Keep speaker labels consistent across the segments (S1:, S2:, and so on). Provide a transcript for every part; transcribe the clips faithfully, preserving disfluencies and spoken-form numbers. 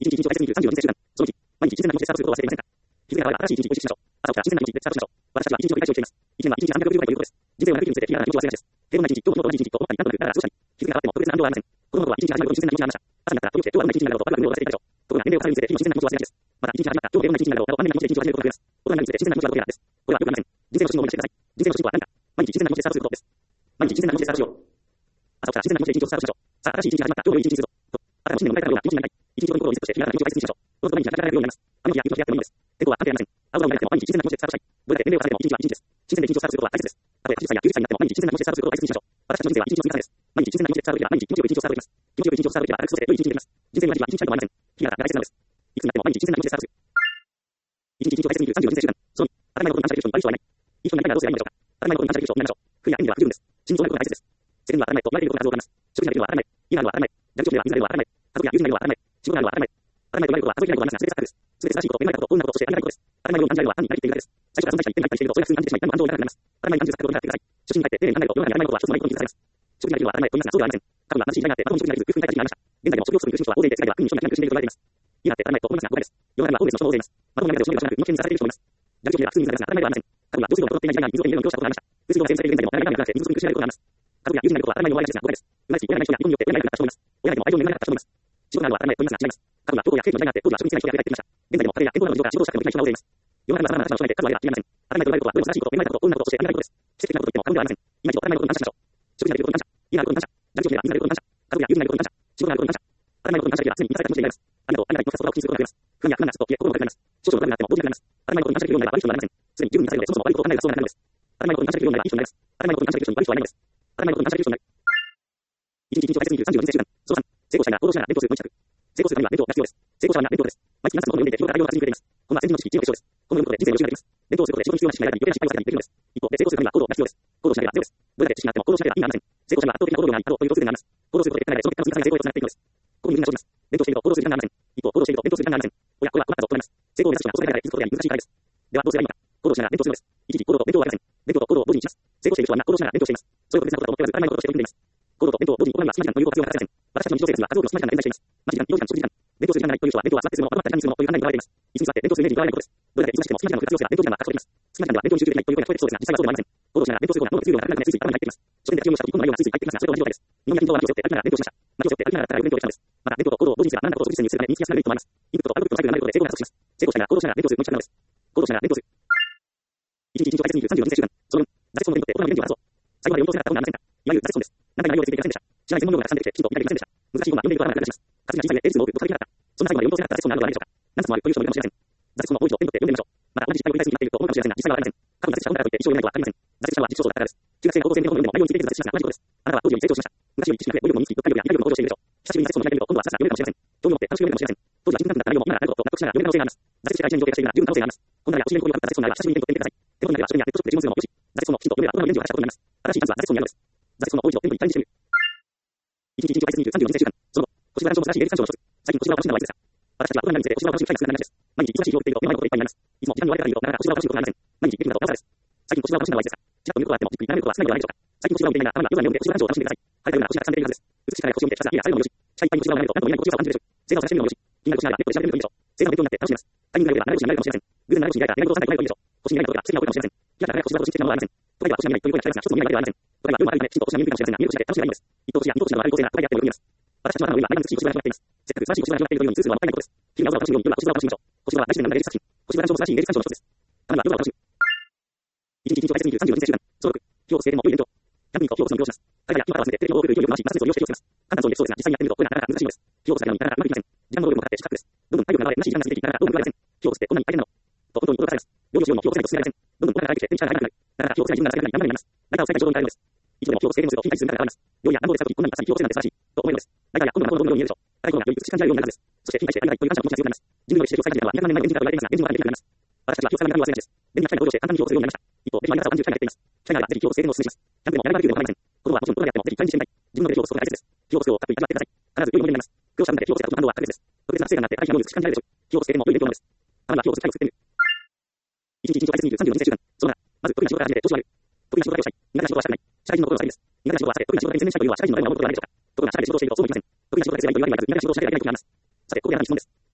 S1: 一日一日を大切にいるさんじゅうよにせい週間。そのいち、毎日一年何日でスタートすることを忘れていませんか？日付が変われば新しい一日を意識しましょう。朝起きたら新鮮な気持ちでスタートしましょう。私たちは一日の繰り返しをしています。一年は一日さんびゃくろくじゅうばいということです。人生を長く生きるにつれて日々が気持ちを忘れないです。平凡な一日、今日も同じ一日と思ったりなんとなくながら過ごしたり。日付が変わっても特別な感情はありません。子供の頃は一日始まると新鮮な気持ちがありました。朝になったらと起きて今日はどんな一日になるのかとワクワクを忘れていたでしょう。ところが年齢を重ねるにつれて日々も新鮮な気持ちを忘れないです。また一日始まった今日はどんな一日になるのかと万年な気持ちで一日を始めることが増えます。大人になるにつれて新鮮な気持ちはどこへやです。これはよくありません。人生の進路を見てください。人生の進路は何か。毎日新鮮な気持ちでスタートすることです。毎日新鮮な気持ちでスタートしよう。朝起きたら新鮮な気持ちで一日をスタートしましょう。さあ、新しい一日が始まった。今日も良い一日にするぞ。と。あなたも新年を迎えたような気持ちになりたい。一日を心にセットして、日々の気持ちを大切にしましょう。どうぞ毎日働かれるようになります。あの日や雪の日やってもいいんです。天候は関係ありません。青空を見なくても毎日新鮮な気持ちでスタートしたい。どれだけ年齢を重ねても一日は一日です。新鮮で一日をスタートすることは大切です。たとえはちじゅっさいやきゅうじゅっさいになっても毎日新鮮な気持ちでスタートすることを大切にしましょう。私たちの人生は一日の積み重ねです。毎日新鮮な気持ちでスタートできれば毎日気持ちよく一日をスタートできます。気持ちよく一日をスタートできれば楽しく過ごせ良い一日になります。人生の同じは一日たりともありません。日々が大切なのです。いつになっても毎日新鮮な気持ちでスタートする。一日一日を大切にいるさんじゅうよにせい週間。そのに、当たり前のことに感謝できる人に悪い人はいない。いい人になりたいならどうすればいいのでしょうか。当たり前のことに感謝できる人になりましょう。悔いや演技は不十分です。真実をなることが大切です。世間には当たり前と言われていることが数多くあります。食事ができるのは当たり前。いいなるのは当たり前。蛇口では水が出るのは当たり前。家族や友人がいるのは当たり前。仕事があるのは当たり前。当たり前と言われることは数えきれないことはみんな全て錯覚です。すべて正しいこと、恵まれたこと、どんなことをしてありがたいことです。当たり前のように感じられるのは単になりきっているだけです。最初から存在した一点が一点していると、それが普通に感じてしまい、何も感情を抱かなくなります。当たり前に感じる錯覚を理解してください。初心に帰って丁寧に考えると、世の中に当たり前のことは一つもないことに気づかれます。食事ができるのは当たり前と言いますが、そうではありません。過去には貧しい時代があって、まともに食事ができず、空腹に耐えた時期がありました。現在でも食料不足に苦しむ人は大勢いて、世界では国民の人々が苦しんでいると言われています。今って当たり前と思いますが誤解です。世の中には多くの人も大勢います。まともに何かでをしのげることなく、身の危険にさらされている人もいます。蛇口では普通に水が出ますが、当たり前ではありません。過去には用水路が残っていない時代に水を手に入れるのを業者したことがありました。水道が汚染されているのに業者したことがありました。風水道が整備されている現在でも当たり前がなくなって水不足に苦しめられることがあります。家族や友人がいることは当たり前の悪い話ですが誤解です。生まれつき親がいない人や世によって親がいなくなった人もいます。親がいても愛情の恵まれなかった人もいます。仕事があるのは当たり前と言いますが違います。過去には教皇や政治の時代があって、当時は職に就けない人が増えていました。現在でも家庭や健康などの事情から仕事をしたくてもできない人が大勢います。世の中の様々な話を将来で数はありません。当たり前と言われることはどれも正しいこと、恵まれたこと、どんなことをしてありがたいことです。奇跡的なことと言っても過言ではありません。今一度当たり前のことに感謝しましょう。食事ができることに感謝。いいなることに感謝。蛇口では水が出ることに感謝。家族や友人がいることに感謝。仕事があることに感謝。当たり前のことに感謝できれば常に満たされた気持ちでいられます。ありがとう、ありがたいとさすことが大きいすることが増えます。不安や不安な夏と消え、心も軽くなります。少々の楽になっても同時になります。当たり前のことに感謝できるようになれば悪い人になりません。常に十分満たされるので、そもそも悪いことを考えるがそうなるのです。当たり前のことに感謝できるようになればいい人になります。当たり前のことに感謝できる人に悪い人はないのです。当たり前のことに感謝できる人になる。一日一日を大切にいるさんじゅうよにせい週間。そのさん、成功したいなら行動しながら勉強するのに着。成功するためには勉強が必要です。成功者はみんな勉強です。毎月皆さんの本を読んでいて、日頃から内容が活にくれています。本は先人の知識、知恵の結晶です。本を読むことで人生の良しができます。勉強をすることで仕事に必要な知識が得られ、余計な失敗を避けたりできるのです。一方で成功するためには行動が必要です。行動しなければゼロです。どれだけ知識があっても行動しなければ意味がありません。成功者には圧倒的な行動量があり、あろうという共通点があります。行動することでかなりその結果の積み重ねが成功へとつながっていくのです。ここにみんな生じます。勉強していると行動する時間がありません。一方、行動していると勉強する時間がありません。おや、これは困ったぞとなります。成功を目指す人がそれだけで気づくことや難しい課題です。ではどうすればいいのか。行動しながら勉強するのです。一時行動と勉強はありません。勉強と行動を同時にします。成功している人は皆行動しながら勉強しています。それを別なことだと思っておらず、当たり前のこととして取り組んでいます。行動と勉強を同時に行うには隙間時間ということが必要がありません。私たちの日常生活には数多くの隙間時間が点在しています。待ち時間、移動時間、食事時間。勉強する時間がないという人は勉強を集まってするの、まとまって何にするのという考えにとらわれています。一日座って勉強するイメージにとらわれることです。どれだけ忙しくても隙間時間の活用性が勉強時間は獲得できます。隙間時間では勉強に集中できないという声が聞こえてきそうですが、実際はそうではありません。行動しながら勉強する方が脳の活用量が高くなるのでついつい頭に入っています。書店で活用した時、この内容がついつい入ってきますが、それと同じ状態です。日本や金東は息を背負って歩きながら勉強しました。息を背負って歩きながら働く勉強をしたのです。また勉強と行動を同時にすれば何らかのことを実践にするために身につきやすくなると思います。インプットとアウトプットのサイクルがないことで成功が加速します。成功者が行動しながら勉強するのに近くなるのです。行動しながら勉強する。一日一日を大切にいるさんじゅうよにせい週間。そのよん、挫折の手にとって大人の元気を話そう。最後まで読み通せなかった本がありませんか。いわゆる挫折損です。何回も内容がついていませんでした。知らない専門用語がたくさん出てきて、きちんと理解できませんでした。難しい本は読んでいると頭が楽します。活字が小さいので、エリスの多く読解できなかった。そんな最後まで読み通せなかった挫折損などはないでしょうか。何冊もあるという人もいるかもしれません。挫折損の多い人を手に取って読んでみましょう。また同じ失敗を繰り返すになっていると思うかもしれませんが、実際はありません。過去に挫折した本からといって一生読めないとはありません。挫折したのは自己創造だからです。中学生が高校生の本を読んでも内容についている挫折しますが同じことです。あなたは当時より成長しました。昔より知識が増え、語彙力も身につき、読解力や理解力も向上しているでしょう。久しぶりに挫折損を磨いてみると、今度はさらさら読めるかもしれません。興味を持って楽しく読めるかもしれません。当時は人間なくなった内容も今ならなることと納得しながら読める可能性があります。挫折して会社に上京しているなら十分可能性があります。こんなに足にこういう破った挫折損なら久しぶりに手に取ってみてください。手元にあれば書店やネットショップで自分するのもよし、挫折損のきちんと読めば大人の元気を話したことになります。新しいチャンスは挫折損にあるのです。挫折損の多い人を手に取り一回見てみる。一日一日を大切にいるさんじゅうよにせい週間。その後、腰が難症も正しい霊力参照の一つ。最近腰が楽しいのはいつですか。私たちは大人になるにつれて腰が楽しい機会が少なくなります。毎日忙しい日を送っていると目の前のことでいっぱいになります。いつも時間に追われているとなかなか腰が楽しいことがありません。毎日できるなどなおさらです。最近腰が楽しいのはいつですか。ちらっと見ることがあってもじっくり眺めることは少ないのではないでしょうか。最近腰が動いていないが頭が夜が眠って腰が楽しいを楽しんでください。晴れた夜なら腰がたくさん出ているはずです。美しいから腰を見てひたすらいいな最後のよし。視界いっぱいに腰が眺めると何とも言えない心地よさを感じるでしょう。正座を探してみるのもよし。気になる腰ならネットで調べてみるのもいいでしょう。正座の勉強になって楽しみます。タイミングが良ければ習い腰になれるかもしれません。偶然習い腰に開いた願い事を叶えるといいでしょう。腰に願い事が奇跡が起こるかもしれません。開いたら腰が腰についてものはありません。都会では腰が見えないという声が聞かれますが、一つの見えないだけではありません。都会は夜も歩いてきちんと腰が見えるかもしれませんが、見える腰だけ楽しみがいいのです。一等腰や二等腰など悪い構成が都会であってもよく見えます。私たちの頭の上には長く美しい腰が広がっています。せっかく素晴らしい腰が広がっているというのに通数はもったいないことです。日々の青空を楽しむように夜は腰が楽しみましょう。腰が大事な芸術作品。腰が談笑も素晴らしい芸術鑑賞の一つです。ただ夜は楽しむ。一日一日を大切にいるさんじゅうよにせい週間。そのろく、今日生でも良い勉強。ひゃくにんと今日を利用します。彼らや今から忘れてテレビを多く勢いよく回し、挫折を利用して利用しています。簡単そうにそうですが、実際にやってみるとこれがなかなか難しいのです。今日をつなげるのになかなかうまくいきません。時間の労力もかかって失格です。どんどん体力が流れ、虚しい時間が過ぎていきながらどうも報われません。今日をつってこんなに大変なのと本当に驚かされます。料理をしようにも今日をつないと進められません。どんどんお金が入ってきて手に力が入らなくなる。だから今日をつない自分が情けない何になります。何かを使いたい衝動に変えるのです。いつでも今日をつけるのすると非対数になるからです。料理や暖房で使うときこんなに朝に今日をつけるなんて素晴らしいと思えるのです。大体や今度は今度のように見えるでしょう。大体がより美しく感じられるようになるはずです。そして非対してありがたいという感謝の気持ちが強くなります。人類の歴史で記録された時はにひゃくまん年前のエンジンだと言われていますが、エンジンはできなくなります。私たちは今日使う中身を忘れないです。便利な機械が登場して簡単に今日をするようになりました。一方、便利な長さをさんじゅっかいが減っています。機械があればぜひ今日をするのをお勧めします。キャンプでもやらなくても構いません。子供はもちろん子供であってもぜひチャレンジしてみたい。自分のレベルをすることが大切です。今日をするをたっぷり味わってください。必ず良いものになります。苦労した分だけ今日をすることのは確実です。特別な成果になってある日はもう美しく感じられるでしょう。今日をするも良い勉強なのです。たまには今日をする機会を作ってみる。一日一日を大切にいるさんじゅうよにせい週間。そのな、まず得意な仕事から始めて調子を上げる。得意な仕事だけをしたい。苦手な仕事はしたくない。社会人の心が悪いです。苦手な仕事は避け、得意な仕事だけに専念したいというのは社会人の誰も守ることではないでしょうか。ところが社会で仕事をしているとそうもいきません。得意な仕事をしているとそうもいきなりだけの不安があります。さて、ここである質問です。得意な仕事は何ですか。得意な仕事は何ですか。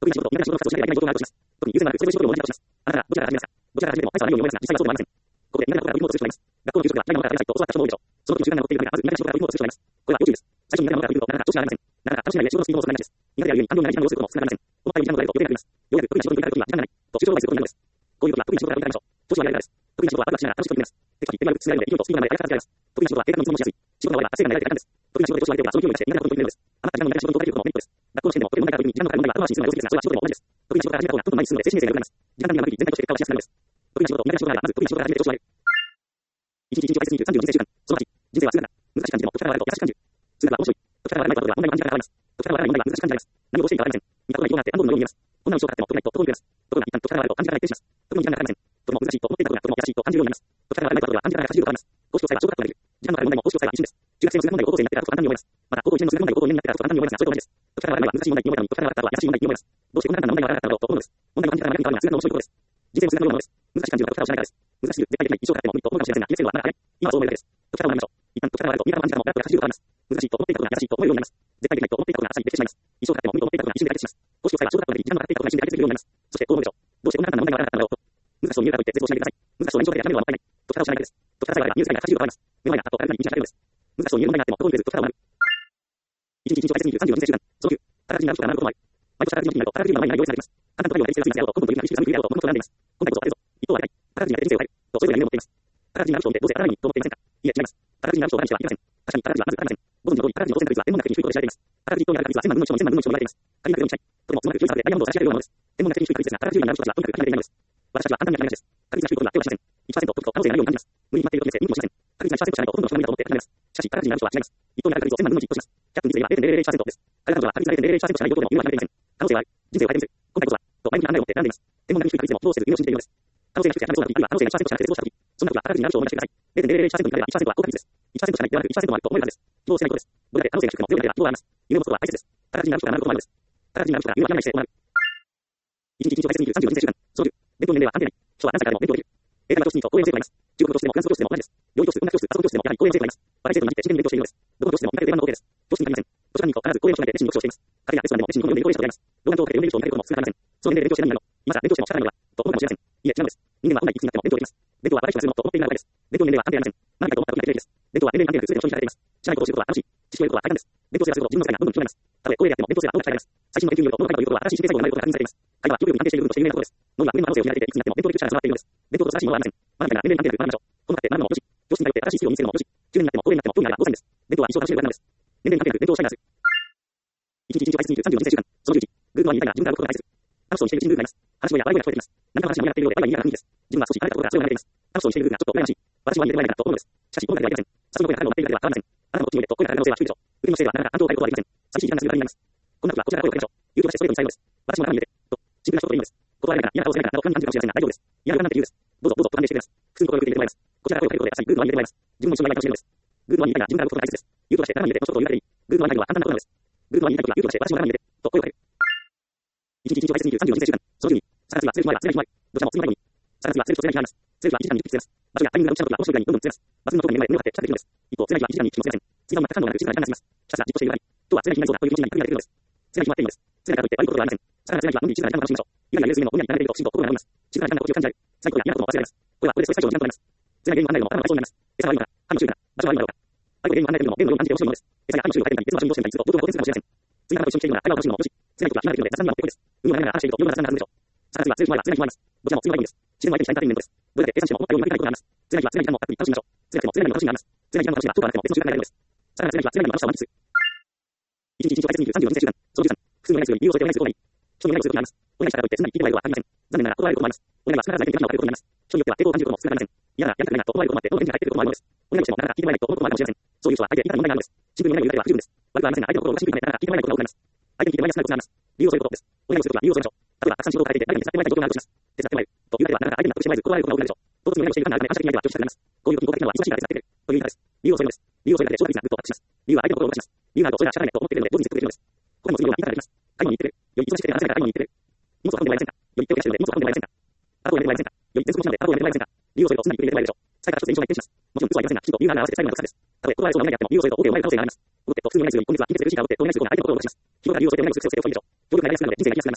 S1: 特に仕事と苦手な仕事が活動しなければいけない状況があるとします。特に優先なく、それと仕事を問題だとします。あなたがどちらから始めますか？どちらから始めても、最初は何を思いますが、実際はそうではありません。ここで苦手なことから売り物をする人がいます。学校の給食では嫌いなものからやりたいと教わった人も多いでしょう。その時に習慣が残っているので、まず苦手な仕事から売り物をする人がいます。これは要注意です。最初に苦手なものから売ると、なかなか調子が上がりません。なかなか楽しめないで仕事のスピードをするなりです。苦手であるゆえに、安定な時間を要することも少なくなりません。思ったより時間がかかると余計になります。ようやく得意な仕事に至る時には時間がない。と、集中をすることになるのです。こういう時は得意な仕事から売りたいましょう。調子が上がるからです。得意な仕事はワクワクしながら楽しく取り組めます。テキパキ、手間よく進められるので、勢いとスピードがないからやり方が違います。得意な仕事は計画の積みもしやすい。仕事が終われば達成感が得られるからです。得意な仕事で調子が上げては、その勢いが増して苦手なことに取り組めるのです。あなたが時間の無駄な仕事に取り組むこともメリットです。学校の試験でも、これ問題から売りに時間のかかる問題は後回しにするのが良すぎですが、それは仕事でも同じです。得意な仕事から始めた方がどんどん前に進むので、精神衛生が良くなります。時間管理がうまくいき、全体として結果をしやすくなるのです。得意な仕事と苦手な仕事があれば、まず得意な仕事から始めて調子を上げる。一日一日を大切に生きるさんじゅうよにん生習慣。そのはち、人生は数学だ。難しい漢字でも解き方があると優しく感じる。数学は面白い。解き方がわからないことは問題の暗示が変わります。解き方がわからない問題は難しく感じられます。何をどうしていいかわかりません。見たことない人があって何度ものように見えます。こんなの小学でも解けないと男に見えます。ところが一旦解き方があると漢字がない停止します。特に時間がかかりません。とても難しいと思っていたことがとても優しいと感じるようになります。解き方がわからないことは漢字がないと感じることがあります。公式国際は小学校ができる。時間のかかる問題も公式国際は一瞬です。中学生の数学問題を高校生になってからと簡単に覚えます。また高校いちねんの数学問題を高校にねんになってからと簡単に覚えますが、それと同じです。解き方がわからないは難しい問題に覚えたのに、解き方がわかったのは優しい問題に覚えます。どうしてこんな簡単な問題がわからなかったのだろうと思うのです。問題の漢字から学びに変わるのは数学の面白いことです。人生も数学のようなものです。難しい漢字を書くことをしないからです。難しく、絶対できない、一生かかっても無理と思うかもしれませんが、気がつくのはまだ早い。今はそう思えるだけです。解き方を学びましょう。一旦解き方があると、見方の漢字からも学ぶがはちじゅうかかります。難しいと思っていたことが優しいと思えるようになります。絶対できないと思っていたことが浅いできてしまいます。一生かかっても無理と思っていたことが一瞬で解決します。公式国際は小学校で時間のかかっていたことが一瞬で解決できるようになります。そしてこう思うでしょう。どうしてこんな簡単な問題がわからなかったのだろうと。難しそうに見えるからといって絶望しないでください。難しそうな印象だけでやめるのはもったいない。解き方を知らないだけです。解き方さえあればニュースがはちじゅうど変わります。目の前がパッと明るくなり道が開けるのです。難しそうに見える問題があっても心に触れず解き方を学ぶ。一日一日を大切に生きるさんじゅうよにん生習慣。そのきゅう、宝くじになる人が学ぶこともある。毎年宝くじの日になると宝くじの名前に行列ができます。簡単とかいうのは平成が過ぎてやろうと、今度という厳しい寒い冬でやろうと、このことを選んでいます。今回こそ当てるぞ。一等は当てたい。宝くじに当て人生を変える。と、それぞれ夢を持っています。宝くじになる人を見て、どうせ当たらないにと思っていませんか？いいえ、違います。宝くじになる人を誰にしてはいけません。確かに宝くじはまず当たりません。ご存知の通り、宝くじの当選確率は天文学的に低いことで知られています。宝くじ一等にある確率は千万分の一の千万分の一と言われています。仮に当てるようにしたい。とてもつまり広い差でダイヤモンドを差し上げるようなものです。天文学的に低い確率ですが、宝くじになる人たちはとにかく限りがないのです。私たちは簡単に諦めがちです。確率が低いことには手を出しません。いちパーセントと可能性がないように感じます。無理に決まっていることにして見向きもしません。確率がいちパーセントしかないとほとんどの人が無理だと思って諦めます。しかし、宝くじになる人は違います。一等にある確率を千万分の一とします。ひゃくにせいは ゼロ点ゼロゼロいちパーセント です。彼らは確率が ゼロ点ゼロゼロいちパーセント しかないことでも言うは決まっていません。可能性はある。人生を変えてみせる。今回こそは、と前向きな考えを持って選んでいます。天文学に低い確率でもどうせず夢を信じているようです。可能性が低くて諦めそうな時、あるいは可能性がいちパーセントしかなくて絶望した時、そんな時は宝くじになる人を思い出してください。ゼロ点ゼロゼロいちパーセント になればいちパーセントは高確率です。いちパーセントしかないではなくいちパーセントもあると思えるからです。希望を捨てないことです。どれだけ可能性が低くても強いだけでは希望があります。夢を持つことは大切です。宝くじになる人が学ぶこともあるのです。宝くじになる人が夢を諦めない姿勢を学ぶ。一日一日を大切に生きるさんじゅうよにん生習慣。そのじゅう、勉強の年齢は関係ない。人は何歳からでも勉強できる。英会話教室にと講演生徒がいます。中国語教室でもフランス語教室でも同じです。料理教室、音楽教室、パソコン教室でもやはり講演生徒がいます。若い生徒に混じって真剣に勉強しているのです。どこの教室でも同じ出番の OK です。教室に入りません。図書館に行くと必ず講演を唱えて熱心に読書をしています。カフェやレストランでも熱心に本を読んでいる高齢者と出会います。老眼鏡をかけて読んでいる人を見かけることも少なくありません。その年齢で勉強して何になるの？今さら勉強しても仕方ないのだ。と思うかもしれません。いいえ、違うんです。人間は本来いくつになっても勉強できます。勉強は若い人がするのと思っていないわけです。勉強の年齢は関係ありません。何かと思った時だけでいいです。勉強は年齢に関係なく全ての人にされています。知らないことを知ることは楽しい。知識を得ることは大変です。勉強生活すると自分の世界がどんどん広がります。たとえ高齢であっても勉強生活は多く鍛えられます。最新の研究によると脳の回路ということは新しい神経細胞が生まれることが確認されています。会話は記憶力に関係している部分として有名なことです。脳には上の可能性を秘められていていくつになっても勉強できる力が備わっているのです。勉強と素晴らしいものはありません。まだみたいな年齢に関係なく学びましょう。この中で学ぶのもよし、教室に通って新しいスキルを身につけるのもよし、中年になっても高齢になっても興味があればごせんです。勉強は一生楽しめることなのです。年齢に関係なく勉強をしたいからです。一日一日を大切に生きるさんじゅうよにん生習慣。そのじゅういち、グーグルは言いたいが自分から動くことが大切。楽しそうにしているうちにグーグルがいます。話し声や笑い声が聞こえています。何か話をやっているようでワイワイ言いながらいいです。自分は少し慣れたことが強くなっています。楽しそうにしているグーグルがちょっと羨ましい。私は言えてワイワイだと思うのです。しかし、音楽ではありません。さすがの声が彼の持っているだけでは変わらません。あなたのこっちにいると声が彼の可能性は低いでしょう。腕の姿勢はなかなか感動を変えることはできません。寂しい時間がすぐになります。こんな時はこちらから声をかけましょう。言うとしてストレートに伝えるのです。私もあなたに言えて、と、シンプルな一言でいいのです。断れないから嫌な顔をせないからなど不安に感じるかもしれませんが大丈夫です。嫌な予感なんて言うです。どうぞどうぞと判定してくれます。普通に声をかけていただきます。こちらから声をかけることで朝にグーグルは言えてもらいます。自分も一緒にワイワイ楽しめるのです。グーグルは言いたいが自分から動くことが大切です。言うとして斜めに入れて、もうちょっと言うだけでいい。グーグルは言いたいのは簡単なことなのです。グーグルは言いたいことは言うとして私も斜めに入れて、と声をかける。一日一日を大切に生きるさんじゅうよにん生習慣。そのじゅうに、探すは釣れる日もあれば釣れない日もある。どちらも次のように。探すは釣れると釣れない日があります。釣れるは一時間にじゅっぴき釣れます。場所やタイミングが落ちた時はこの瞬間にどんどん釣れます。バスの特に目の前で目を張って近づいていくのです。一方、釣れない日は一時間にいちぴきも釣れません。釣りは全く感動がなく静かな時間が過ぎます。ひたすらじっとしている場合、今日は釣れない日になりそうだという気持ちになりができるのです。釣れない日はあっていいのです。釣れないからといって悪いことではありません。さらな釣れない日はのんびり静かな時間を楽しみましょう。イライラするのも鬼が離れているときちんと心が治ります。静かな時間が心地よく感じられる。最高や嫌なことも忘れられます。これはこれでそういう最初の時間となります。釣れない原因を考えるのも頭がそうになります。餌は悪いのか、歯の種類か、場所は悪いのだろうか。相手の原因を考えているのも例のように感じて面白いものです。餌や歯の種類を変えてみたり、別の場所に移動してみたりすると、どうとも好転するかもしれません。釣り仲間と一緒にしているのが会話を楽しむのもよし、釣れない時は暇ができるので雑談にはもってこいです。海を眺めながら話していると、夜が雑談が弾むでしょう。探すは釣れる前は釣れない日もあります。どちらも釣りはいいんです。自然の相手にしたエンターテインメントです。どれだけ計算しても思ったようにうまくいかないことがあります。釣れない日は釣れない時間もたっぷり楽しみましょう。釣れなくても釣れないの楽しみがあります。釣れない時間の楽しみはちょっとあなくても別の習慣が得られるのです。さらに釣れない日は釣れないの楽しさを満喫する。一日一日を大切に生きるさんじゅうよにん生習慣。そのじゅうさん、複数の依頼するより理由を添えてお願いする方がいい。人に依頼をすることがあります。お願いしたからといってすんなり聞いてもらえることはありません。残念ながら断られることもあります。お願いは必ず相手に手間をかけることになります。人によっては抵抗を感じることも少なくありません。嫌な、やりたくないなと思われることもあって、どの返事が返ってくることもあるのです。お願いしてもなかなか聞いてもらえないと思うこともあるかもしれません。そういう人は相手にいかに問題があるのです。シンプルにお願いを言うだけでは不十分です。悪くはありませんが、相手の心を動かしにくいため、なかなか聞いてもらえないことが多くなります。相手に聞いてもらいやすくなるコツがあります。理由を添えることです。お願いをするときは理由を添えましょう。例えば、たくさん仕事を抱えていて、誰かに手伝ってもらいたい状況があるとします。手伝ってもらえる。というだけではなかなか相手に納得してもらえず、断られることが多くなるでしょう。唐突にお願いをしているから、相手に感謝的に相手は拒否したくなります。こういう時に効果的なのは忙しいから手伝ってくれる。という言い方です。理由を添えるのです。理由を添えるだけで長期になると圧迫します。理由は相手の心を動かします。理由があるとそれは仕方ないと思っているので、同時に説得できるのです。他にも次のような言い方ができます。買い物に行ってくれ。より忙しくて話せないから買い物に行ってくれ。荷物を運んでもらえませんか。より手を貸しているので荷物を運んでもらえませんか。あとをやめてもらえませんか。より全速持ちなのであとをやめてもらえませんか。理由を添えるとすんなり言ってもらえるでしょう。最後から一つ延長が一定します。もちろん嘘は言いませんが、きちんと理由がある合わせて最後までの格差です。たとえ断られそうなお願いであっても理由を添えると OK をもらえる可能性があります。怒ってと普通にお願いするより今月は金で嬉しいから怒ってとお願いする方が相手の心を動かします。日頃から理由を添えてお願いする癖をつけるといいでしょう。日頃からやりやすくなるので人生が生きやすくなります。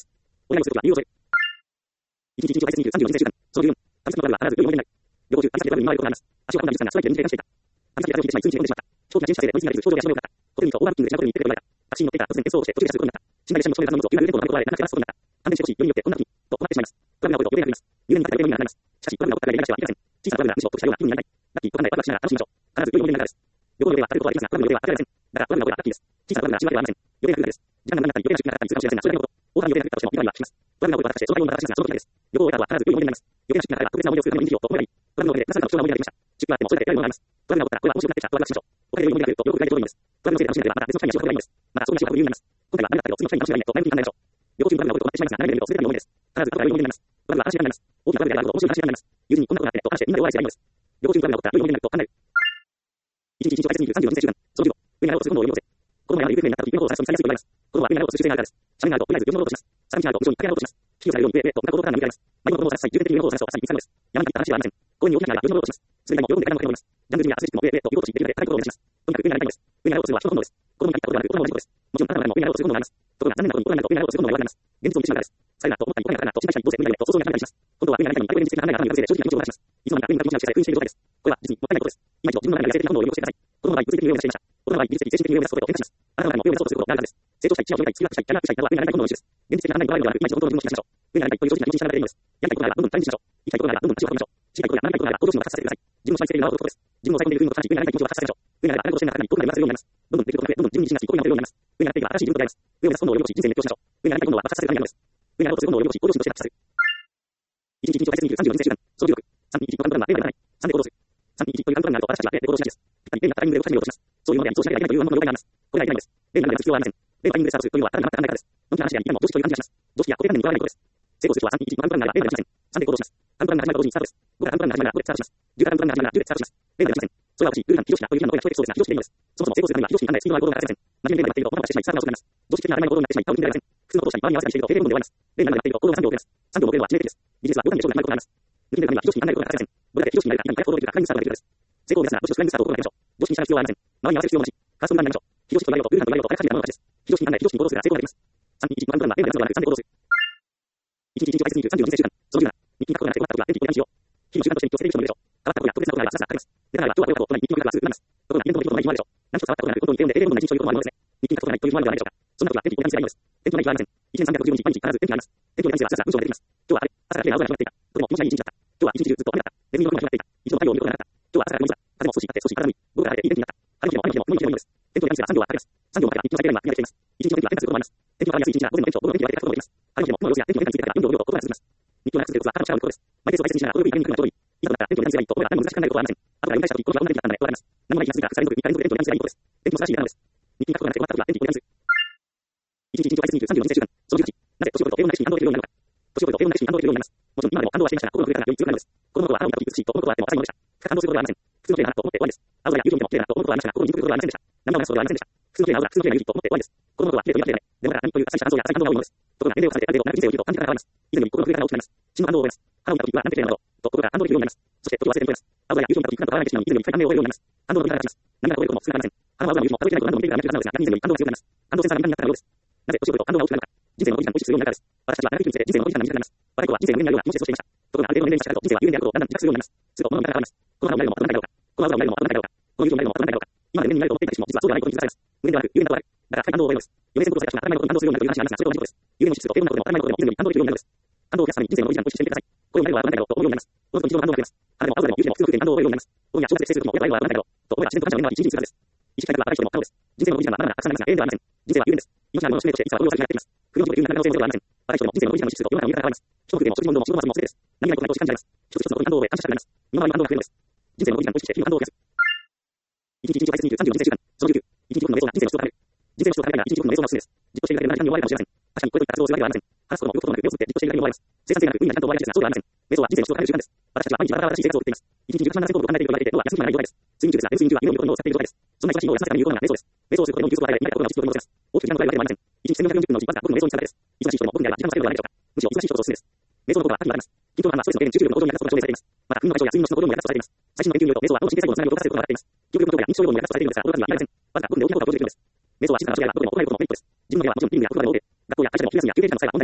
S1: お願いをすることは有用ぞ。一日一日を大切にいるさんじゅうよじかんそのじゅうよん、旅先のバルは必ずよんになる。旅行中、旅先でバルに回ることがあります。足を運んだじゅっさんがストライクでに経過していた。旅先で足を引いてしまい、通知に飛んでしまった。長期な駐車場で追い詰められず、頂上で足の上をかった。ホテルにとオーバーブッキングでしまうことに言ってくれられた。タクシーに乗っていた突然転送をして途中で着くことになった。寝台列車にもその値段の荷物を急なルーレットの前で長くして出すことになった。勘弁してほしい。よりによってこんな時に、と困ってしまいます。クラブが起こると予定があります。有名になったら予定になります。しかし、クラブが起こったらやりなくてはいけません。小さなクラブがむしろ得したような気分になりたい。ラッキー、わかんないワクワクしながら楽しみましょう。必ず良い思い出になるからです。旅行の予定は当たることはありますが、クラブの予定は当たりません。だから、クラブが起こればラッキーです。小さなクラブが死ぬわけはありません。予定が来るだけです。時間が長かったり、予定が出勤がかかったりするかもしれませんが、それだけのこと。大谷予定が来たとしても、今はします。クラブが起これば私たちその場合を私たちがその時だけです。旅行を終えた後は必ず良い思い出になります。予定が出勤がかかれば特別な思い出をするための日々をと思えばいい。クラブの予定でなされた貴重な思い出ができました。出勤があってもそれだけ良いものがあります。クラブが起こったらこれは面白くなってきた。ワクワクしましょう。お金で良い思い出が来ると、よく振り返るといいのです。クラブのせいで楽しめればまた別の機会に足を運べばいいのです。またそんな足を運ぶ理由になります。今回は何だったけど次の機会に楽しめばいいねと前向きに考えましょう。旅行中にクラブが起こると終わってしまいますが、何が出ると全ての思い出です。必ずクラブが良い思い出になります。必ず後から良い思い出になります。大きなクラブであること、面白い話になります。友人にこんなことがあってねとこんなことがあってねと話してみんなで笑いすればいいのです。旅行中にクラブが起こったら良い思い出になると考える。一日一日を大切にいるさんじゅうよじかんそのじゅうご、上にあることすることを読み込せ。子供が行方不明になった時、上の方を探しにされやすいことになります。子供は上にあることする必要があるからです。下にあるととりあえず上の方を落とします。下にあると無償に駆け上がろうとします。危機をされるように上へと向かう行動から何かあります。迷子の子供を探す際、重点的に上の方を探すと朝に見つかるのです。山に行った話はありません。公園に大きな穴が上の方を落とします。すべても喜んでからの駆け上がります。ジャングルにはアスレチックも上へと行こうとし、できるだけ高いところを目指します。とにかく上になりたいのです。上にあることするのは人の本能です。子供が行ったことがなく、大人も同じことです。もちろんあなたも上にあることすることもあります。ところが残念なことに大人になると上にあることすることも言われます。現実を見てしまうからです。されなと思ったり、大人がなと心配したり、どうせ無理だねと想像になったりします。今度は上になりたいのに、あれこれについて考えが頭に浮かぶせいで正直な気持ちを話します。いつの間にか上に向かって気持ちがして封印している状態です。これは実にもったいないことです。今一度自分の中に野生的な本能を利用してください。子供の場合、物理的に上を目指していました。大人の場合、技術的、精神的に上を目指すことと変化します。あなたの中にも上を目指そうとすることがあるはずです。成長したい、知恵を広げたい、強くしたい、キャリアアップしたいなどは上になりたい本能の一種です。現実的な案内に捉えるのではなく、今一度本当の自分を示しましょう。上になりたいという正直な気持ちに従えばいいのです。やりたいことがあればどんどんチャレンジしましょう。行きたいことがあればどんどん足を運びましょう。知りたいことや学びたいことがあれば向上心を発させてください。自分をしまいつけているのはことです。自分を抑え込んでいる分のと感じ、上になりたい気持ちを発させましょう。上になればあれことしてなかったら僕が言わせるようになります。どんどんできることが増え、どんどん自分に自信がつき、こういうのをやるようになります。上になっていけば新しい自分と出会います。上を目指す本能を呼び起こし、人生に熱狂しましょう。上になりたい本能は爆発させるためにあるのです。上になろうとする本能を呼び起こし、向上心として発させる。一日一日を大切にいるさんじゅうよじかんそのじゅうろく、さんにいちのガンプランは上にならない。さんで行動する。さんにいちというガンプランがあると私たちは上で行動しないです。ぴったり上になったタイミングで動き始めようとします。そういうのでそうしなきゃいけないという暗黙の了解があります。これがいけないんです。上になる必要はありません。上のタイミングでスタートするというのは誰がなった考え方です。のんきな話であり、今も常識という感じがします。常識が固定観念にとらわれないことです。成功する人はさんにいちのガンプランがあれば上になりません。さんで行動します。ガンプランが始まると同時にスタートです。ごがガンプランが始まるならごでスタートします。じゅうがガンプランが始まるならじゅうでスタートします。上になりません。それは欲しい、ルール感、非常識なというような声が聞こえそうですが、非常識でいいのです。そもそも成功するためには非常識にならないスピードがあることが欠かせません。真面目にレベルが上がっていると物がしてしまい、スタートが遅くなります。常識的な当たり前の行動になってしまい、多分ではありません。普通のことをしたり、周りに合わせたりしていると、平凡で終わります。例になるまでやっていると、行動がさんびょう遅れます。さんびょう遅れるのは致命的です。ビジネスは動かないで勝負があることがあります。抜きんでるためには非常識に考えることが欠かせません。どれだけ非常識になるか、今から行動できるか、確認スタートができるからです。成功を目指すなら、どしどしフライングスタートを心がけましょう。常識に従う必要はありません。周りに合わせる必要もなし、カーストになりましょう。非常識と言われようと、ルール感と言われようと、あれかじめたものたちです。非常識に考え、非常識に行動するから成功ができます。さんにいちのガンプランは上になるのではなくさんで行動する。一日一日を大切にいるさんじゅうよじかんそのじゅうなな、日記に書くことがなくて困ったことは天気を何しよう。日々習慣として日記を捨てる人もいるでしょう。変わったことや特別なことがあればさっさと書きます。でならば今日はこういうことと日記に書くことがするなります。ところが伝統の人もない人もあるでしょう。何一つ変わったことなく本当に低温で低温な一日をいうこともあるのですね。日記に書くことがないという人もあるのではないでしょうか。そんなことは天気を何すればいいのです。天気は何かありません。一年さんびゃくろくじゅうにち毎日必ず天気があります。天気を何すればさっさと文章ができます。今日は晴れ。朝から綺麗な青空が広がっていた。とても気持ちがいい一日だった。今日は一日中ずっと雨だった。ネズミの声も広がっていた。一度太陽を見ることがなかった。今日は朝から曇り空。風も少しあって少し体に午後から晴れていい天気になった。晴れの日でも雨の日でも良いのです。天気を何すればさんびょうは晴れます。さんびょうも晴れば日の最低ラインは見られています。一日の天気は変化することもあります。天気が変わりやすい一日は午前の天気と午後の天気が出てくることもできます。晴れの日でも雲の様子や天気の変化についてから運動を見ようと心が続きます。日記を長く続けるコツは肌の力を抜くことです。毎日を大切にしながら程よい天気に来るといい。いざとなったら天気を何すればいいと思えば何も難しく考えることはありません。後から読み返した時、この日はこんな天気だったんだねとわかります。何もない日が続いたら腐れにくく、いっかい連続で天気を何すればいいことです。天気も素晴らしいからなのです。日記に書くことがなくて困った時は天気を何する。一日一日を大切にいるさんじゅうよじかんそのじゅうはち、なぜ年を取ると平穏な意識に感動できるようになるのか。年を取ると平穏な意識に感動できるようになります。もちろん今でも感動はしていましたが、心の震え方がより強くなるのです。子供の頃は肌を見た時美しいと思うことはあっても浅いものでした。深く感動することはありません。普通の綺麗な花と思って終わりです。青空や友情を見ても綺麗なと思うことはありましたが、心に響くことはありませんでした。涙を流すことはありませんでした。普通の綺麗な青空、普通の綺麗な友情と思って終わりです。子供の頃は綺麗と言われていない。でも何という浅い感動や浅い感動が多いのです。ところが年齢を重ねてある程度長い人生を生きると感じ方が変わります。以前より心の震え方が大きくなります。死の感動を覚えます。肌を見た時はなんて綺麗なのだろうと心が感動できるようになります。そして時を忘れて覚えます。青空や友情を見た時感動が変わらないでしまう以前より深い感動を覚えるようになります。感動の涙が立ちます。涙が覚えることも少なくありません。花も青空も友情も数えてないこと何度も見ているから見ているからなんですが、以前より感動が強くなります。感動センサーが敏感になったようです。なぜ年を取ると感動が大きくなるのか。人生のおじさんを意識するようになるからです。私たちは長生きにつれて人生のおじさんが短くなります。若い子は人生の上になるような気持ちで過ごしていました。ところがある程度の年齢にしたからと人生は有限であることをだんだん自覚するようになります。すると物の見方が変わります。この花を見られるのも当たり前だろうか。この青空を見られるのも当たり前だろうか。この友情を見られるのも当たり前だろうか。今まで年になると思っていた人も実はそうではないことに気づかれます。無限ではなく有限だとある。だから深い感動を覚えるのです。余命宣告された人が当たり前のことに感動するようになるという話なんですが、それと同じことです。有限の質と平凡なことでも当たり前のことでも以前より感動できるようになるのです。感動を増やすために人生のおじさんと意識してみてください。これを見られるのは当たり前だろうと思うようになります。おのずと日常の感動が増えます。花でも青空でも友情でも普通の風景でも感動を覚えるようになります。このや正月で接することも親がいるのは当たり前だろうと思えば自然と感謝を得るのは一日にするはずです。意識改革は若い人でも可能です。人生のおじさんはまだまだたくさんありますが、永遠ではありません。人生は有限です。命のあるものを使命としていつかはこれを先にやっています。不要の自分が可能性もありません。若い人でも人生のおじさんの質と世の中の見方が変わります。一福でも食事も運動も仕事も忘れです。何がないことないとし感じられます。一つ一つのことに感動を覚え感謝したくなります。身の回りの感動が増えるのです。人生のおじさんと意識して日々感動を増やす。一日一日を大切にいるさんじゅうよじかんそのじゅうきゅう、一日一分の瞑想が人生の質を高める。人生の質を高めるには一日一分の瞑想がおすすめです。じっとしているだけで何かに弱いかもしれません。確かにこれといった活動をするわけではありません。話すことも動くこともなく目をつぶってじっとしているだけで弱います。生産性がなく意味やちゃんと終わりがちですが、そうではありません。瞑想は人生の質を高める時間です。私たちは毎日バラバラしい生活を送っています。一日中たくさんのことを考えていると言われていて、脳は休みがない状態です。睡眠中ですが、睡眠中は脳を使っている状態です。そんな忙しい脳を休ませるために有効なのが瞑想です。瞑想をすることで脳に休息を与え、今や心が落ち着くことに乗せます。大きく時間のかかるわけではありません。一日せんよんひゃくよんじゅっぷんのうちわずかごふんの瞑想に使うだけです。忙しい人でもごふんであれば時間をかけるのではないでしょうか。むしろ忙しい人こそおすすめです。瞑想の効果は多岐にわたります。筋トレはストレスの減にじゅうきゅうびょうの向上に役立つことが証明されています。また、運の解消や睡眠の質の向上にも役立つとされています。最新の研究によると、瞑想は脳の神経細胞のつながりを強化することが分かっています。記憶力の向上や認知症予防にも役立つとされているのですが、これらには見られません。わずかごふんで大きな効果を生じているのです。瞑想は小さな間違いがどこでも行われることのメリットです。自分の部屋はもちろんリビングやお風呂などで、学校や会社でも昼休みや休憩時間の際は問題ありません。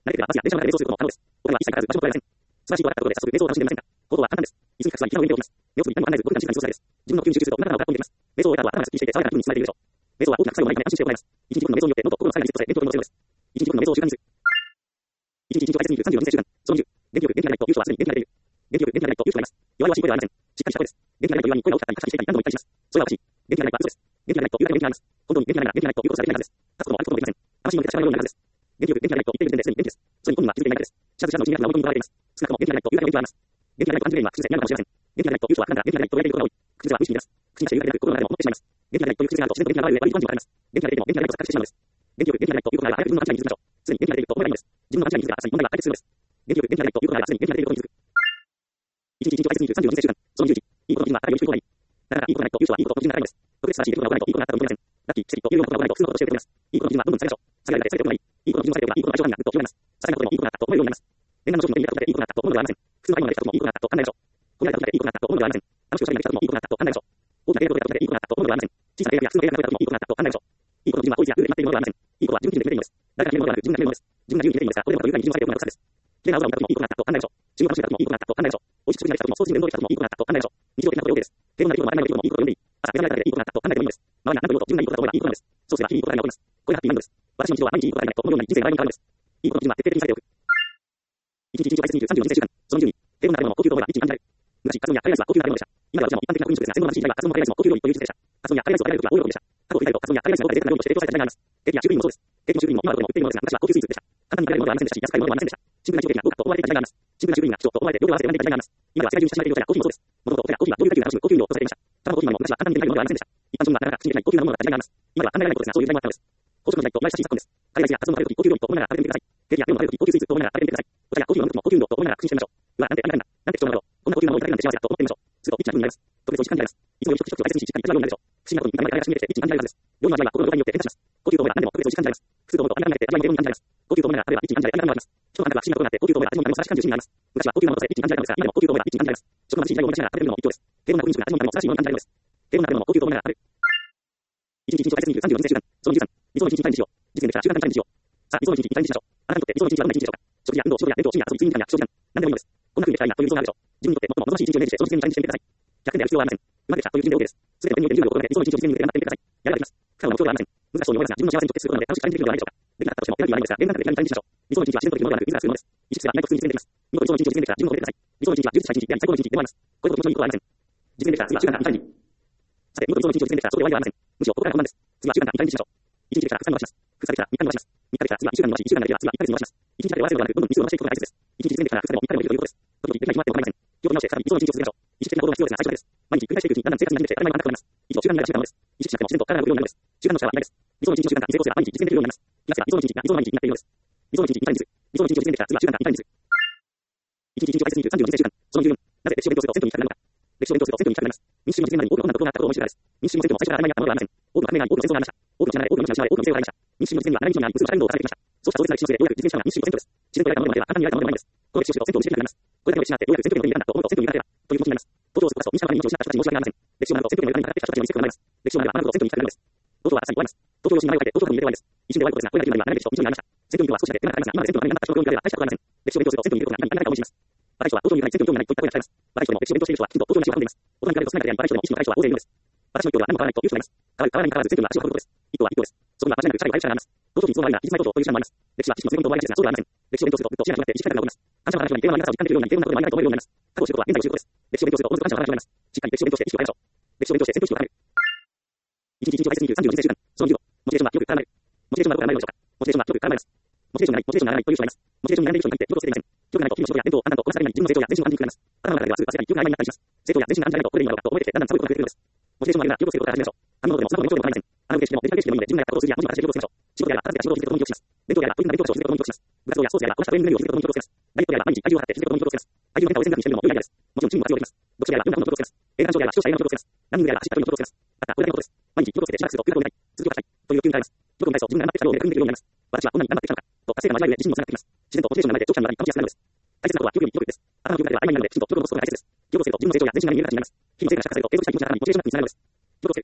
S1: 慣れていればバスや電車の中で瞑想することも可能です。他には一切かからず場所を取られません。素晴らしい動画があったことで早速瞑想を楽しんでみませんか。行動は簡単です。椅子に隠すは床の上に置きます。目をつぶり何も考えずごふん間静かに過ごすだけです。自分の呼吸に集中するとお腹がガッとできます。瞑想を終えた後は頭がすっきりしていて爽やかな気分に包まれているでしょう。瞑想は大きな副作用もないため安心して行います。一日いちふんの瞑想によって脳と心のさらなるリセットされ、勉強に戻せるのです。一日いちふんの瞑想を習慣にする。一日一日を大切にするさんじゅうよにせい習慣。そのにじゅう。元気よく元気がないと勇気はすでに元気が出ている。元気よく元気がないと勇気があります。弱々しい声ではありません。しっかりした声です。元気がないと言わに声が大きかったり、過信していたり、何度も言ったりします。それは私。元気がないとは嘘です。元気がないと言うだけ元気があります。本当に元気がないなら元気がないと言うことすらできないはずです。立つことも歩くこともできません。魂に向けてしまうようになるはずです。元気よく元気がないと言っている時点ですでに元気です。それに本人は気づいていないだけです。シャツシャツのうちにあるのは元に現れています。少なくとも元気がないと言うだけ元気があります。元気がないと感じるのは口癖になるかもしれません。元気がないと言う人は普段から元気がないと言われていることが多い。口癖は無意識に出す。口に出して言うだけで心の中でも思ってしまいます。元気がないという口癖があると自然と元気が現れる悪い感情があります。元気が出ても元気がないと錯覚してしまうのです。元気よく元気がないということがあれば早く自分の勘違いに気づきましょう。すでに元気が出ていると思えばいいんです。自分の勘違いに気づけばすでに問題が解決するのです。元気よく元気がないということがあればすでに元気が出ていることに気づく。一日一日を大切にするさんじゅうよにせい習慣。そのにじゅういち。いいことの基準は誰より低い方がいい。だからいいことがないという人はいいことの基準が高いのです。特別正しい出来事が起こらないといいことがあったと認めません。ラッキー、奇跡というようなことが起こらないと普通のこととして受け止めます。いいことの基準はどんどん下げましょう。下げられて下げておくのがいい。いいことの基準を下げておけばいいことの相性がいいなと気になります。ささいなことでもいいことがあったと思えるようになります。念願の商品の手に入れたことでいいことがあったと思うのではありません。普通の買い物ができたこともいいことがあったと考えましょう。このやり方でいいことがあったと思うのではありません。あの人を下にできたこともいいことがあったと考えましょう。大きな契約を得たことでいいことがあったと思うのではありません。小さな契約や普通の契約が超えたこともいいことがあったと考えましょう。いいことの基準は法律やルールで決まっているものではありません。いいことは自分で決めているのです。誰が決めるのではなく自分が決めるのです。自分が自由に決めているのですが、これでもというかに基準を下げておくのが良さです。綺麗な青空を見た時もいいことがあったと考えましょう。趣味を楽しんだ時もいいことがあったと考えましょう。美味しく食事ができた時もスポーツジムで運動できた時もいいことがあったと考えましょう。日常的なことで OK です。平凡な出来事を当たり前の出来事もいいことと呼んでいい。朝目覚めただけでいいことがあったと考えてもいいのです。周りが何と言おうと自分がいいことだと思えばいいことなのです。そうすれば日々いいことが起こります。これがハッピーマインドです。私の日常は毎日いいことがありないと思うように人生が毎日変わるのです。いいことの基準は徹底的に下げておく。一日一日を大切にするさんじゅうよにせい習慣。そのにじゅうに。平凡な食べ物も高級と思えば一日に感じられる。昔、カツ丼やカレーライスは高級な食べ物でした。今ではどちらも一般的な風習ですが、戦後の私時代はカツ丼もカレーライスも高級料理という時代でした。カツ丼やカレーライスを食べられる時は大喜びでした。過去を振り返るとカツ丼やカレーライスの方が贅沢な料理として提供された時代があります。ケーキやシュークリームもそうです。ケーキもシュークリームも今のところも売っているものですが、昔は高級スイーツでした。簡単に食べられるものではありませんでしたし、安いものではありませんでした。シンプルなショーケーキがどうかと思われていた時代があります。シンプルなシュークリームが貴重と思われて両手を合わせて選んでいた時代があります。今では世界中に親しまれているお茶やコーヒーもそうです。もともとお茶やコーヒーはどういう高級な高級料とされていました。ただコーヒーも昔は簡単に手に入るものではありませんでした。一般庶民がなかなか口にできない高級なものだった時代があります。今は考えられないことですが、そういう時代もあったのです。宝飾の時代と同じ写真昨今です。カレーライスやカツ丼を食べるとき高級料理と思いながら食べてみてください。ケーキやペンを食べるとき高級スイーツと思いながら食べてみてください。お茶やコーヒーを飲むときも高級料と思いながら口にしてみましょう。うわ、なんてありがたいんだ。なんて貴重なもの。こんな高級なものをいただけるなんて幸せだと思ってみましょう。するとリッチな気分になります。特別お時間になります。いつもよりちょくちょくと大切にしっかり味わうようになるでしょう。不思議なことに見た目が可愛らしく見えてリッチに感じられるはずです。料理の味わいは心の状態によって変化します。高級と思えば何でも特別お時間になります。普通と思うとあんなになって味わいも低温に感じられます。高級と思いながら食べればリッチに感じられ何でもあります。人の感覚は不思議なことになって高級と思えば味も何も素晴らしく感じる瞬間になります。昔は高級なものとしてリッチに感じられたのですが、今でも高級と思えばリッチに感じられます。食の貧しい時代を思い出しながら食べるのも一興です。低温な国に味も何も素晴らしいものに感じられるのです。低温な食べ物も高級と思いながら食べる。一日一日を大切にするさんじゅうよにせい習慣。そのにじゅうさん。理想の一日にチャレンジしよう。実現できたら習慣にチャレンジしよう。さあ、理想の一日にチャレンジしましょう。あなたにとって理想の一日はどんな一日でしょうか。食事や運動、仕事や勉強、趣味や遊び、睡眠時間や小時間、何でもいいのです。こんな風にしたいなという理想があるでしょう。自分にとって最も望ましい一日をイメージしてその実現にチャレンジしてみてください。ひゃくてんでやる必要はありません。うまくできたという基準で OK です。すべての手に入れる準備を心がけて理想の一日を実現に向けて頑張ってみてください。やればできます。不可能な目標ではありません。難しそうに思いますが、自分の幸せに直結することなので楽しくチャレンジできるのではないでしょうか。できなかったとしてもエナジーはないのですが、連絡なくでやりにチャレンジしましょう。理想の一日は自然とできるものではなく自らするものです。意識すればないと普通に実現できます。見事理想の一日を実現できたら自分を褒めてください。理想の一日は充実した一日であり最高の一日でもあります。これほど気持ちのいいことはありません。実現できたら次は習慣にチャレンジ。さて、見事理想の一日を実現できたらそこで終わりではありません。むしろここからが本番です。次は習慣にチャレンジしましょう。一日できたらふつかに伸ばします。ふつかできたらみっかに伸ばします。みっかできたら次はにしゅうかんに伸ばし、いっしゅうかんができれば次は一ヶ月に伸ばします。一日だけで終わらせるのではなく、どんどん日数を伸ばしていくことが大切です。一日実現できたらふつかでもみっかでもいいということです。時々できない日もあっても構いません。気を取り直してさらに理想の一日を続けましょう。意識的な行動が必要ですが最初だけです。毎日繰り返していくうちにだんだん生活に馴染んできて当たり前の感覚となります。一度習慣になれば習慣なのです。意識しなくても自然と体が動くようになるのです。習慣の力はないです。理想の一日の習慣に成功すれば毎日実現できるようになります。気がつけば理想の一日が理想の毎日になっているのです。理想の一日にチャレンジする。理想の一日を実現できたら次は習慣にチャレンジする。一日一日を大切にするさんじゅうよにせい習慣。その理由。なぜ歴史を勉強すると銭湯に行きたくなるのか。歴史を勉強すると銭湯に行きたくなります。民主主義の実現までに多くの困難なことがあったことを思い知るからです。民主主義の実現も最初から当たり前にあったものではありません。多くの革命があり、多くの戦争がありました。多くの知らない、多くの命が失われ、多くの犠牲がありました。民主主義の実現には長い道のりがあり、無数の社会運動を重ねてきました。そうした壮絶な歴史の末でようやく実現したのが民主主義の選挙です。自然と得られたものでは簡単に得られたものではないんです。この歴史を知ると銭湯を見知りたくなります。これだけの歴史があってようやく選挙権を手に入れたんだと思うと選挙に行かなければという気持ちになります。東京を過ごすと民主派に命を失った人たちに申し訳ありません。歴史を学ぶと選挙権の役に立ってきた人たちのリスクが生まれます。歴史を学ぶと学ぶと選挙に行きたくなるのです。東京は朝に終わります。東京をしに前をかけて東京に入れて終わりです。一瞬で終わることですが、これだけの今長い歴史と一緒になりました。選挙には少しだけ手間がかかりますが、今まで選挙のためになった人の業務であれば大したことはありません。歴史を勉強すると選挙に入れることが今にいかないか思い知ります。若い人は東京に行かない選挙に興味がないといった声が聞かれます。若い人でも歴史を勉強している人はきちんと東京に足を運んでいます。大人に比べると少ない方であり、若い人でも意識の高い人は大勢いるのです。私の意見は何も変わらないという人がいます。変わる変わらないに変わらず選挙には足を運ぶことです。一歩は一歩です。そこには間違いなく社会があります。東京に都合が悪いが、技術ないことという手段もあります。歴史は知識の強みと思われがちですが、そうではありません。歴史を勉強するとぐっと知らなくなって意識高くなります。感謝の話に平和な長さを実感できるようになり、平和なことが前にないと思えるようになります。過去を知ることは現在を知ることです。歴史を勉強するとおのずと感謝の話になります。しっかり歴史を勉強して意識を変えましょう。歴史を勉強して選挙意識を変える。一日一日を大切にするさんじゅうよにせい習慣。そのにじゅうご。モチベーションはよく絡まれる。モチベーションはどこから生まれるでしょうか。モチベーションはよく絡まれます。モチベーションがない、モチベーションがならないという人がいます。モチベーションに悩んでいる人に限って気をつけていません。気をつけないと日々の仕事や勉強、判断とこなされない自分の成長や前進を感じにくれます。頭の中ではスーパー世界に記憶が曖昧になったりします。成長や前進が感じられないとこれでいいのだろうかと思えてきてだんだん寒くなってくるのです。モチベーションがあるなら気をつけることから始めましょう。あのことでもそのことでも勉強でも構いません。あの腕してもデジタルしてもいいので自分がやったことを数字や文字に形で記録しましょう。仕事や片付けや仕事を続けることに記録します。勉強や取り組んだ勉強を続けることに記録します。部活動やスポーツやこうしたトレーニングメニューを続けることに記録します。ダイエットや毎日愛情を払って続けることに記録します。愛情の変化を全額にしてみるのも良いアイデアです。もちろんチームは必要できます。読書や読んだことを記録します。映画鑑賞や視聴者映画の記録します。ランニングや走った時の記録します。またこれだけのことです。毎日記録してしばらくすると繰り返し続きをしたいという気になります。記録を返すと自分が頑張ってきた量で確認できるようになります。私はこんなに頑張ってきたのかと達成感が交わる上で自信もつながってきます。自然とモチベーションが生まれて長期間にわたり楽しくなるのです。大切なことは記憶より記録です。頭の記憶だけでは曖昧なのできちんと記録を残すことが大切です。記録をすると自分の成長や前進が見える形になります。日々成果が社会と継続したい気持ちが頭にモチベーションがつながるのです。記録をつける。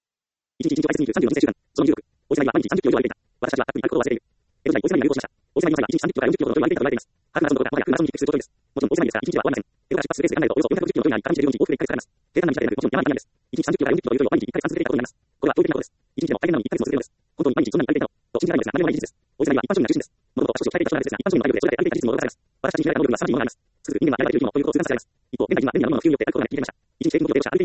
S1: 一日一日を大切にするさんじゅうよにせい習慣。そのにじゅうろく。おじさんには毎日さんじゅっキロ以上歩いていた。私たちは過去に歩くことを忘れている。江戸時代おじさんには流行しました。おじさんにはの際は、いちにちさんじゅっキロからよんじゅっキロほどの距離があると言われています。ハーフマラソンとか、もはやひゃくマラソンに匹敵する長距離です。もちろん、大勢ないですが、いちにちは終わりません。レゴが出発するレースで考えると、およそよんひゃくごじゅっキロの距離にあり、片道よんじゅうよんじ往復で繰り返されます。計算並みじゃなく、もちろん山並みなんです。いちにちさんじゅっキロからよんじゅっキロの距離を毎日いっかげつかん続けていたことになります。これは圧倒的なことになります。これは当然のことです。いちにちでも大変なのにいっかげつも続けるのです。本当に毎日そんなに歩いていたのと信じられないのですが、何もない事実です。大勢は一般庶民な中心です。もともと足腰を鍛えていた人なんですが、一般庶民の体力でそれだけ歩いていた事実も驚かされます。私たち信じられた能力はさらに物があります。つくづく人間はやればやるよりもということを痛感させられます。一方、現代人は便利なものの普及によって歩くことができました。一日平均ごキロ程度しか歩いていないと言われています。一日一キロも歩いていないという人をされます。自転車や自動車、バスや電車などのおかげで移動は楽になりましたが、その分、タクシー、バイク、飛行機などの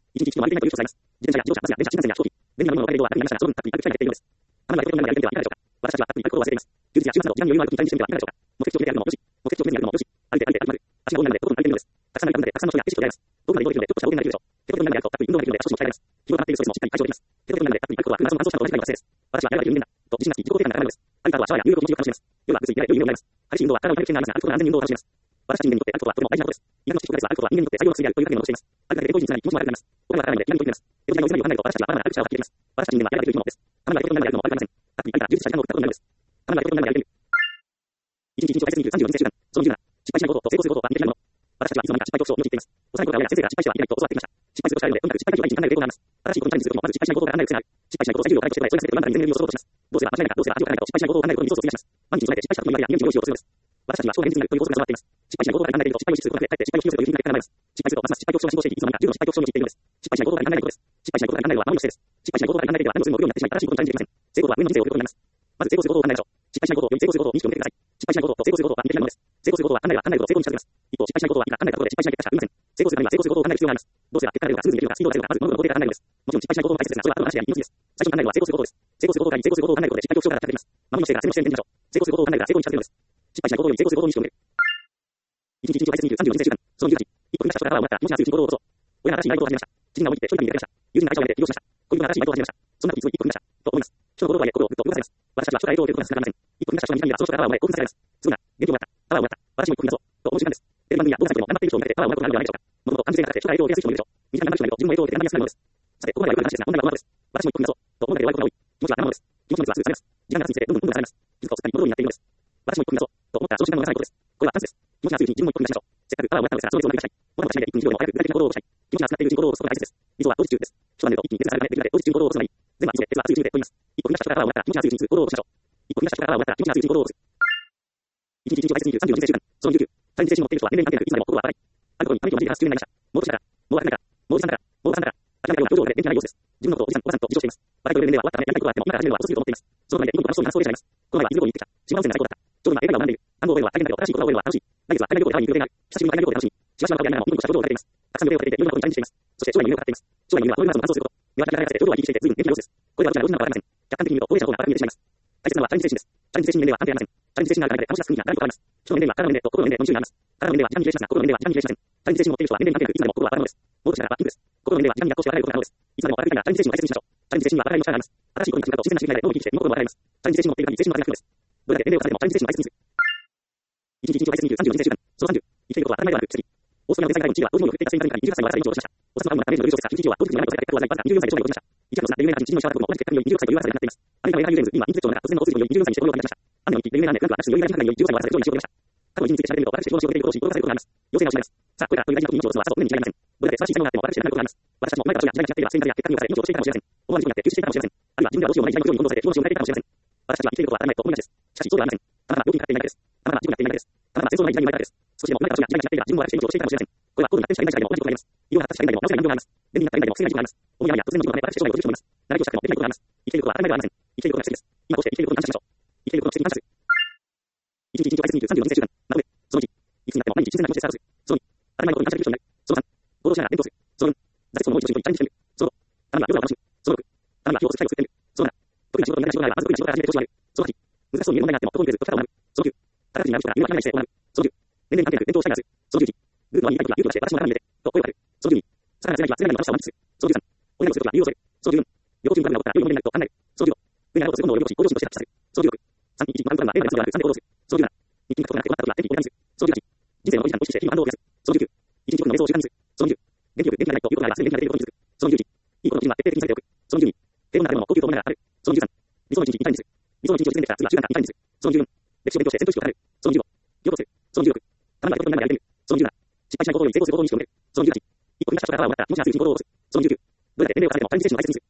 S1: 移動は特に楽になっていないようです。あなたがやることがやるべきではいかがでしょうか。私たちは歩くに歩くことを忘れています。休日や週末など時間に余裕のある時にチャレンジしてみてはいかがでしょうか。目的地を決めてやるのもよし、目的地を決めてやるのもよし、歩いて歩いて歩いて歩く。足が多いなのでどこでも歩いてみるのです。たくさん歩いたのでたくさんの人や景色を出会います。どこまで移動できるのでちょっとした大手になるでしょう。手元になるとたっぷり運動ができるので少しも鍛えられます。気を溜まっているストレスもしっかり解消できます。手元になるのでたっぷり歩くことは車の走者と同じくらいの達成です。私はやればできる人間だと自信がつき自己肯定感が高まるのです。歩いた後はシャワーや入浴を気持ちよく楽しめます。夜はぐっすり寝られる良い夢を見られます。激しい運動は体を痛める危険がありますが、歩くことは安全に運動を楽しめます。私たち人間にとって歩くことはとても大事なことです。医学の知識を歩くことは人間にとって最良の薬であるという概念を残しています。歩くだけでエコロジーにつながり気持ちも悪くなります。お金はかからないので気軽に取り組めます。手を時間を急がないと私たちはまだまだ歩く力を発揮できます。私たち人間はやればできる生き物です。たまには人になるのも悪くありません。たっぷり歩いたら充実した時間を送ったことになるのです。たまには人になるのやればできる。一日一日を大切に生きるさんじゅうよにせい習慣。そのじゅうなな、失敗しないことと成功することは似ているもの。私たちはいつの間にか失敗恐怖症を用いています。幼い頃から親や先生が失敗してはいけないと教わってきました。失敗することをしたいので、とにかく失敗を第一に考える傾向があります。新しいことにチャレンジするときもまず失敗しないことを考える癖がある。失敗しないことを最重要課題として捉え、それが全てをランダムに全然を想像します。どうすれば間違いなくどうすれば味を考えないかと失敗しないことを考えることにリソースを費やします。毎日備えて失敗した時に言われや現地を用意しようとするのです。私たちは将来現実になるという法則が備わっています。失敗しないことばかり考えていると失敗を意識することでかえって失敗を引き寄せるというふうになります。失敗するとますます失敗恐怖症が進行していき、いつの間にか重度の失敗恐怖症に陥っているのです。失敗しないことばかり考えないことです。失敗しないことばかり考えるのは守りの姿勢です。失敗しないことばかり考えていては何をするも不要になってしまい、新しいことにチャレンジできません。成功とは運の人生を送ることになります。まず成功することを考えましょう。失敗しないことをより成功することを認識を向けてください。失敗しないことと成功することは似ているものです。成功することは考えれば考えるほど成功に近づきます。一方、失敗しないことはいくら考えたところで失敗しない結果しか生みません。成功するためには成功することを考える必要があります。どうすれば結果が出るか、すぐにできるか、スピードが出るか、まず物事の工程から考えるのです。もちろん失敗しないことも大切ですが、それは後の話であり命です。最初に考えるのは成功することです。成功することを考え、成功することを考えることで失敗恐怖症から脱却できます。守りの姿勢から専門視点で見ましょう。成功することを考えるが成功に近づけるのです。失敗しないことより成功することを認識を向ける。一日一日を大切に生きるさんじゅうよにせい習慣。そのじゅうはち、一歩踏み出した人からは終わった気持ちの強い日々行動をどうぞ。親が新しいバイトを始めました。知人が思い切って一人旅に出かけました。友人が会社を辞めて起業しました。恋人が新しいバイトを始めました。そんな時いつも一歩踏み出したと思います。人の行動とはいえ心をぐっと動かされます。私たちは将来へとを受けることが少なくありません。一歩踏み出した人が見た目がその人からは生まれ興奮されます。すごいな、元気をもらった、パワーをもらった、私も一歩踏み出そうと思う瞬間です。テレビ番組や動画サイトでも頑張っている人を見てパワーをもらうことがあるのではないでしょうか。もともと感受性が高くて将来へとを受けやすい人もいるでしょう。身近になる人がいると自分もへとを受けて学びやすくなるものです。さて、ここまではよく話ですが、問題はこの後です。私も一歩踏み出そうと思うだけで終わることが多い。気持ちは生ものです。気持ちの熱はすぐ冷めます。時間が経つにつれてどんどんどんどん冷めます。気づかをすっかり元になっているのです。私も一歩踏み出そうと思ったその瞬間の長いことです。これはチャンスです。気持ちが強いうちに自分も一歩踏み出しましょう。せっかくパワーをもらったのですが、その熱をなくしたい。もたもたしないでいっぷん以上でも早く具体的な行動を起こしたい。気持ちが集まっているうちに行動を起こすことが大切です。理想は当日中です。人は寝ると一気に熱が上がってできるので、当日中に行動を起こすのがいい。全部は急いで、鉄は熱いうちにでと言います。一歩踏み出した人からは終わった気持ちが強いうちに行動を起こしましょう。一歩踏み出した人からは終わった気持ちが強いうちに行動を起こす。一日一日を大切に生きるさんじゅうよにせい習慣。そのじゅうきゅう、チャレンジ精神を持っている人は年齢に関係なくいつまでも心は荒い。あることに神と見ているが数級になりました。もう年だから、もう悪くないから、もうおじさんだから、もうおばさんだから、諦めたような表情で元気がない様子です。自分のことをおじさん、おばさんと自称しています。若い頃の年齢は終わったためやりたいことがあっても今から始めるのは遅すぎると思っています。その隣でいいことが楽しそうに話そうでしまいます。この前は伊豆旅行に行ってきた。島温泉が最高だった。ちょうど今映画を学んでいる。単語を覚えるのは大変だけど新しい言葉を覚えるのは楽しい。来月は海外旅行でハワイに行く予定がある。久しぶりの海外旅行で楽しみ。しばしばの顔でやりながらもニコニコした表情をされています。たくさんの手をかけていろんなことにチャレンジしています。そして将来の夢を語っています。将来の夢はフルマラソン完走すること。目は開かれて表情は生き生きして随分元気な様子です。これはどちらがどちらかわかりません。客観的に見ると高齢者の方が明るく見えてしまいます。大切なのはチャレンジ精神です。チャレンジ精神年齢は関係ありません。チャレンジ精神があるだけで楽しさ、スキーが誰かわかります。人の年齢は体の年齢と心の年齢のに種類あります。体の年齢は時間に比例しますが、心の年齢は時間に比例しません。チャレンジ精神を持っている人は年齢に関係なくいつまでも心は荒いものです。もうどちらかはピンクです。心の年齢は時間に逆行して荒いことがあるのです。いつまでも荒くいたいがチャレンジ精神を大切にしましょう。チャレンジ精神には荒いの力があります。新しいことに立ち向かうと自然な瞬間で脳に生きて身心も荒います。チャレンジ精神を持っている限り精神の荒いが来るのです。どれだけ年齢を重ねてもチャレンジ精神を大切にする。一日一日を大切に生きるさんじゅうよにせい習慣。そのさんじゅう、生きていることは当たり前ではなく薬。オーストラリアの天才外交の地位は当時の振っていたスペインからにじゅうはっさいの私に上場しました。お札の青の中での優勝ですが、一日は当時の長いことで結果をわずかにじゅうよんさいで勝利を収めました。一発の差で有名な地にのシャワーも同じ結果によりにじゅうよんさいという噂になっています。アメリカのエラー・ユーレンズ、今、インテレストの中、突然の大水準によりにじゅうよんさいにしてこのようになりました。アメリカの有名なネットランクは私の余裕な時間によりじゅうよんさいの若さで上位にしようとなりました。過去の人について調べてみると、私たちの仕事でいることを心がけることがあります。要請が失います。さあ、これからという大事な時に命を落とすのはさぞ常に違いありません。どれだけ素晴らしい才能があっても私たちがなることがあります。私たちも前から時代が違っていれば、戦略や結果によって命を落としていたかもしれません。思わぬ事故になって休止していたかもしれません。あるいは自分ではどうしようもない時代のことに混同されて自分の死を迎えていたかもしれません。私たちは生きていることは当たり前と同じです。しかし、そうではありません。たまたま病気にかかっていないだけです。たまたま事故になっていないだけです。たまたま戦争のない時代に生まれただけです。少しでも前から時代が違っていれば自分も私たちの命を落としていたかもしれません。これは高度に発展した現代でも同じことがあります。医療が発達した現代でも治せない難病があります。便利になった現代でも防げない事があります。思いやりや突然の事故のため私たち将来を閉じる人もいます。誰としたくてもできないことがあります。生きていることは当たり前ではありません。生きていることが奇跡です。今こうして生きていることに感謝しましょう。生きていることの奇跡に感謝する。一日一日を大切に生きるさんじゅうよにせい習慣。なので、そのいち、いつになっても毎日新鮮な気持ちでスタートする。そのに、当たり前のことに感謝できる人になる。そのさん、行動しながら勉強する。そのよん、挫折をもう一度チャレンジしてみる。そのご、たまには夜を楽しむ。そのろく、たまには日を作ってみる。そのなな、得意な仕事が苦手な仕事があればまず得意な仕事から始めて調子を上げる。そのはち、難しそうに見える問題があっても心に触れず解き方を学ぶ。そのきゅう、高くになる人が夢を諦めない姿勢を学ぶ。そのじゅう、年齢に関係なく伝統をしたいからする。そのじゅういち、ルートは言いたいことがルートとして私も頭に入れてと声をかける。そのじゅうに、魚が釣れない日は釣れないの私を満喫する。そのじゅうさん、お願いをするときは理由を添える。そのじゅうよん、旅行中に残ったら良い思い出になると考える。そのじゅうご、上になることをすることを旅行し、向上心として発揮される。そのじゅうろく、さんにんいちに学ぶプランは例外なくさんで行動する。そのじゅうなな、日記に書くことがなくて困った時は天気をorganiする。そのじゅうはち、人生の大事なことを意識して日々の反動を増やす。そのじゅうく、一日ごふんの瞑想を習慣にする。そのじゅう、元気よく元気がないということがあればすぐ元気が出ていることにする。そのじゅういち、いいことの基準は徹底的にされておく。そのじゅうに、平凡な食べ物を高級と思いながら食べる。そのじゅうさん、理想の一日にチャレンジする。理想の一日を実現できたら次は習慣化にチャレンジする。そのじゅうよん、歴史を勉強して戦闘意識を高める。そのじゅうご、行動する。そのじゅうろく、たまには人となりやってみる。そのじゅうなな、失敗しないことより成功することを意識を向ける。そのじゅうはち、一歩踏み出した人からは終わった気持ちが強い行動を起こす。そのじゅうきゅう、どれだけ年齢を重ねてもチャレンジ精神を大切にする。